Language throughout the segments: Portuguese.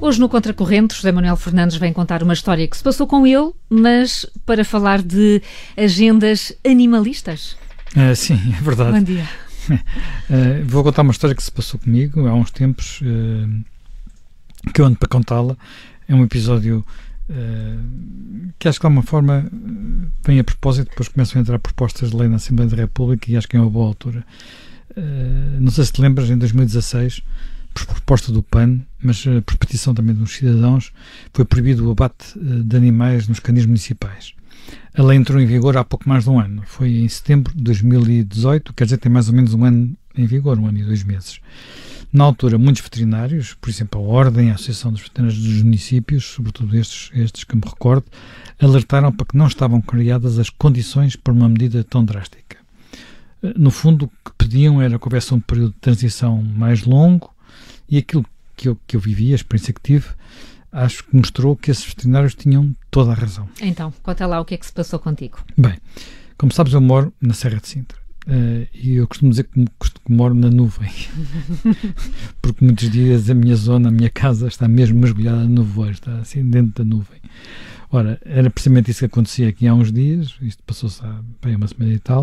Hoje no Contracorrente, José Manuel Fernandes vem contar uma história que se passou com ele, mas para falar de agendas animalistas. Sim, é verdade. Bom dia. Vou contar uma história que se passou comigo há uns tempos, que eu ando para contá-la. É um episódio que acho que de alguma forma vem a propósito, depois começam a entrar propostas de lei na Assembleia da República e acho que é uma boa altura. Não sei se te lembras, em 2016, por proposta do PAN, mas por petição também dos cidadãos, foi proibido o abate de animais nos canis municipais. A lei entrou em vigor há pouco mais de um ano. Foi em setembro de 2018, quer dizer, tem mais ou menos um ano em vigor, 1 ano e 2 meses. Na altura, muitos veterinários, por exemplo, a Ordem, a Associação dos Veterinários dos Municípios, sobretudo estes que me recordo, alertaram para que não estavam criadas as condições para uma medida tão drástica. No fundo, o que pediam era que houvesse um período de transição mais longo, e aquilo que eu vivi, a experiência que tive, acho que mostrou que esses veterinários tinham toda a razão. Então, conta lá o que é que se passou contigo. Bem, como sabes, eu moro na Serra de Sintra. E eu costumo dizer que moro na nuvem. Porque muitos dias a minha zona, a minha casa, está mesmo mergulhada no nevoeiro, está assim dentro da nuvem. Ora, era precisamente isso que acontecia aqui há uns dias, isto passou-se há bem uma semana e tal,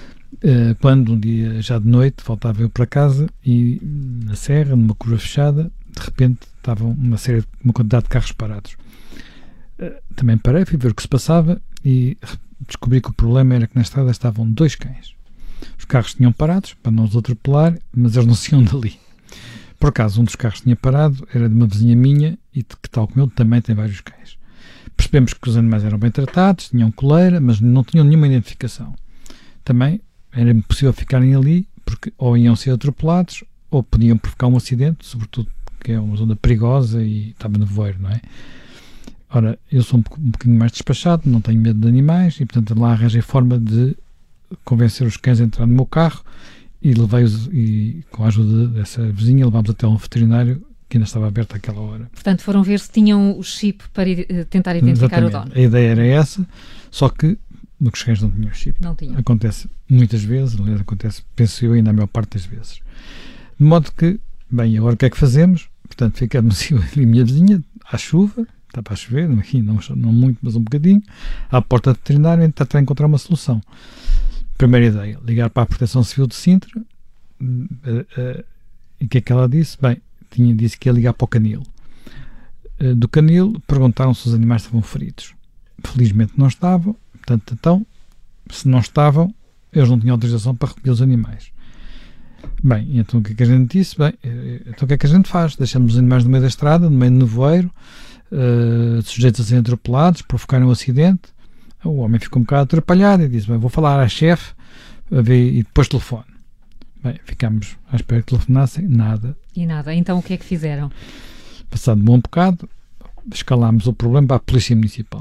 quando um dia, já de noite, voltava eu para casa e na serra, numa curva fechada, de repente estavam uma quantidade de carros parados. Também parei, fui ver o que se passava e descobri que o problema era que na estrada estavam 2 cães. Os carros tinham parados para não os atropelar, mas eles não saíam dali. Por acaso, um dos carros tinha parado, era de uma vizinha minha e que, tal como eu, também tem vários cães. Percebemos que os animais eram bem tratados, tinham coleira, mas não tinham nenhuma identificação. Também era impossível ficarem ali, porque ou iam ser atropelados, ou podiam provocar um acidente, sobretudo porque é uma zona perigosa e estava nevoeiro, não é? Ora, eu sou um bocadinho mais despachado, não tenho medo de animais, e portanto lá arranjei forma de convencer os cães a entrar no meu carro e levei-os, e com a ajuda dessa vizinha, levámos até um veterinário que ainda estava aberto àquela hora. Portanto, foram ver se tinham o chip para tentar identificar o dono. A ideia era essa, só que os cães não tinham chip. Não tinham. Acontece muitas vezes, aliás, acontece, penso eu, ainda a maior parte das vezes. De modo que, bem, agora o que é que fazemos? Portanto, ficamos eu e a minha vizinha, à chuva, estava a chover, aqui não muito, mas um bocadinho, à porta do veterinário, e tentar encontrar uma solução. Primeira ideia, ligar para a Proteção Civil de Sintra, e o que é que ela disse? Bem, disse que ia ligar para o canil. Do canil, perguntaram se os animais estavam feridos. Felizmente não estavam, portanto, então, se não estavam, eles não tinham autorização para recolher os animais. Bem, então o que é que a gente disse? Bem, então o que é que a gente faz? Deixamos os animais no meio da estrada, no meio do nevoeiro, sujeitos a serem atropelados, provocarem um acidente. O homem ficou um bocado atrapalhado e disse, bem, vou falar à chefe e depois telefone. Bem, ficámos à espera que telefonassem, nada. E nada, então o que é que fizeram? Passado um bom bocado, escalámos o problema para a Polícia Municipal.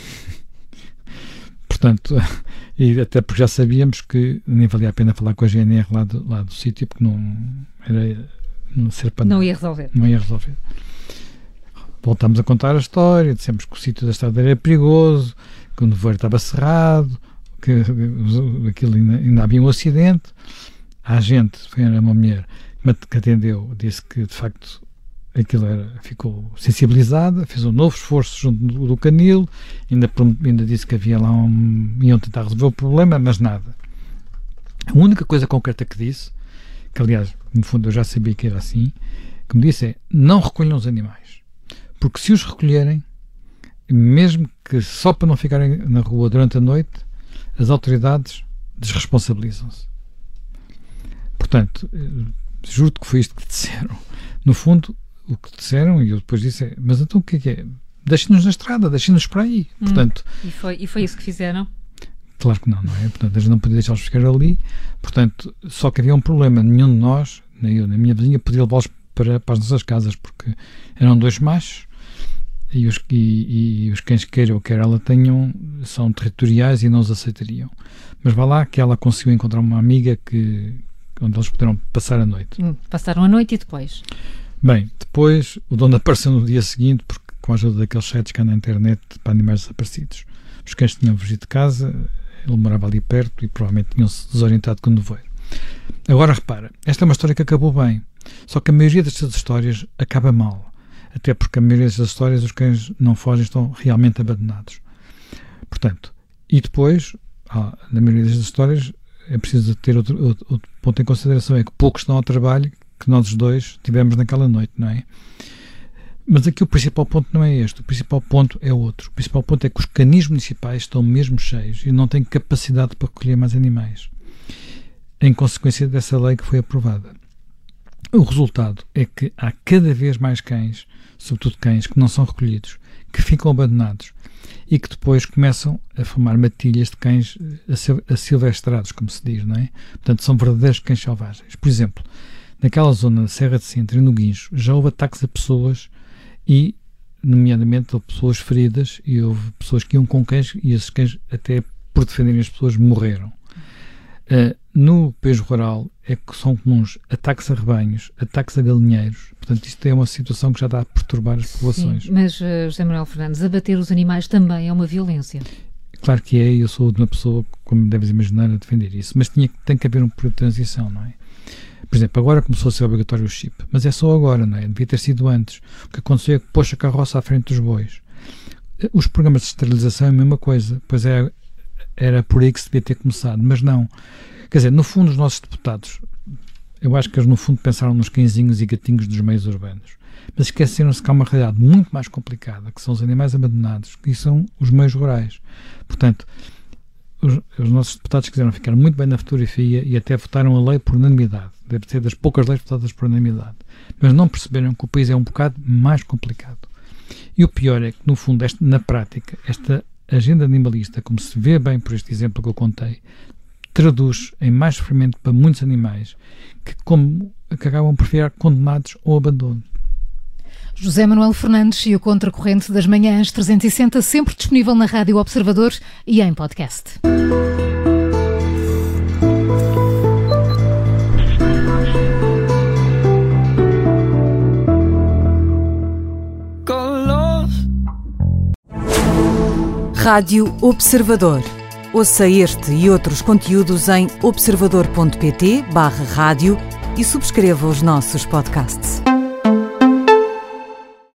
Portanto, e até porque já sabíamos que nem valia a pena falar com a GNR lá do sítio, porque não ser para não ia resolver. Não ia resolver. Voltámos a contar a história, dissemos que o sítio da estrada era perigoso, que o nevoeiro estava cerrado, que aquilo ainda havia um acidente. A agente, era uma mulher que atendeu, disse que de facto aquilo ficou sensibilizada, fez um novo esforço junto do canil, ainda disse que havia lá iam tentar resolver o problema, mas nada. A única coisa concreta que disse, que aliás, no fundo eu já sabia que era assim, que me disse é, não recolham os animais, porque se os recolherem, mesmo que só para não ficarem na rua durante a noite, as autoridades desresponsabilizam-se. Portanto, juro-te que foi isto que disseram. No fundo, o que disseram, e eu depois disse, mas então o que é? Deixem-nos na estrada, deixem-nos para aí. Portanto, e foi isso que fizeram? Claro que não é? Portanto, a gente não podia deixá-los ficar ali. Portanto, só que havia um problema. Nenhum de nós, nem eu nem a minha vizinha, podia levá-los para as nossas casas, porque eram 2 machos, e os cães, quer eu quer ela tenham, são territoriais e não os aceitariam. Mas vá lá que ela conseguiu encontrar uma amiga onde eles puderam passar a noite. Passaram a noite e depois? Bem, depois o dono apareceu no dia seguinte, porque com a ajuda daqueles sites que há na internet para animais desaparecidos. Os cães tinham fugido de casa, ele morava ali perto e provavelmente tinham-se desorientado com o nevoeiro. Agora repara, esta é uma história que acabou bem, só que a maioria destas histórias acaba mal. até porque a maioria das histórias os cães não fogem, estão realmente abandonados. Portanto, e depois, na maioria das histórias, é preciso ter outro ponto em consideração, é que poucos estão ao trabalho que nós os dois tivemos naquela noite, não é? Mas aqui o principal ponto não é este, o principal ponto é outro. O principal ponto é que os canis municipais estão mesmo cheios e não têm capacidade para recolher mais animais, em consequência dessa lei que foi aprovada. O resultado é que há cada vez mais cães, sobretudo cães que não são recolhidos, que ficam abandonados e que depois começam a formar matilhas de cães asilvestrados, como se diz, não é? Portanto, são verdadeiros cães selvagens. Por exemplo, naquela zona da Serra de Sintra e no Guincho, já houve ataques a pessoas e, nomeadamente, houve pessoas feridas e houve pessoas que iam com cães e esses cães, até por defenderem as pessoas, morreram. No pejo rural é que são comuns ataques a rebanhos, ataques a galinheiros. Portanto, isto é uma situação que já está a perturbar as populações. Sim, mas, José Manuel Fernandes, abater os animais também é uma violência. Claro que é, eu sou uma pessoa, como deves imaginar, a defender isso. Mas tem que haver um período de transição, não é? Por exemplo, agora começou a ser obrigatório o chip, mas é só agora, não é? Devia ter sido antes. O que aconteceu é que pôs a carroça à frente dos bois. Os programas de esterilização é a mesma coisa, pois era por aí que se devia ter começado, mas não. Quer dizer, no fundo, os nossos deputados, eu acho que eles no fundo pensaram nos cãezinhos e gatinhos dos meios urbanos, mas esqueceram-se que há uma realidade muito mais complicada, que são os animais abandonados, que são os meios rurais. Portanto, os nossos deputados quiseram ficar muito bem na fotografia e até votaram a lei por unanimidade. Deve ser das poucas leis votadas por unanimidade. Mas não perceberam que o país é um bocado mais complicado. E o pior é que, no fundo, na prática, esta agenda animalista, como se vê bem por este exemplo que eu contei, traduz em mais sofrimento para muitos animais que acabam por ficar condenados ao abandono. José Manuel Fernandes e o Contracorrente das Manhãs 360, sempre disponível na Rádio Observador e em podcast. Rádio Observador. Ouça este e outros conteúdos em observador.pt/rádio e subscreva os nossos podcasts.